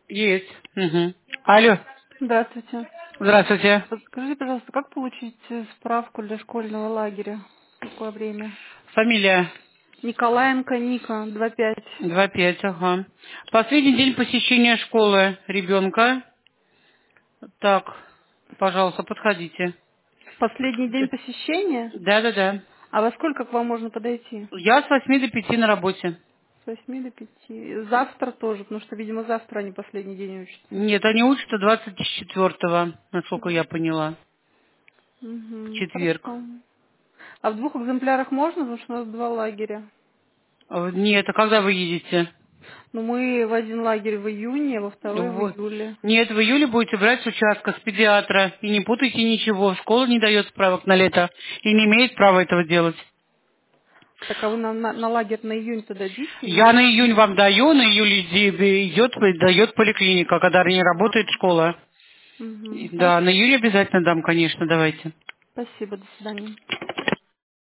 Есть. Угу. Алло. Здравствуйте. Здравствуйте. Подскажите, пожалуйста, как получить справку для школьного лагеря? В какое время? Фамилия? Николаенко Ника, 25. 2-5, ага. Последний день посещения школы ребенка. Так, пожалуйста, подходите. Последний день посещения? Да. А во сколько к вам можно подойти? Я с 8 до 5 на работе. С 8 до 5. Завтра тоже, потому что, видимо, завтра они последний день учатся. Нет, они учатся 24-го, насколько я поняла. В Угу, четверг. хорошо. А в 2 экземплярах можно, потому что у нас 2 лагеря. Нет, а когда вы едете? Но мы в один лагерь в июне, а во второй в июле. Нет, в июле будете брать с участка, с педиатра. И не путайте ничего. Школа не дает справок на лето. И не имеет права этого делать. Так а вы на лагерь на июнь-то дадите Я или... на июнь вам даю, на июль дает поликлиника, когда не работает школа. Угу, Да, на хорошо. июль обязательно дам, конечно, давайте. Спасибо, до свидания.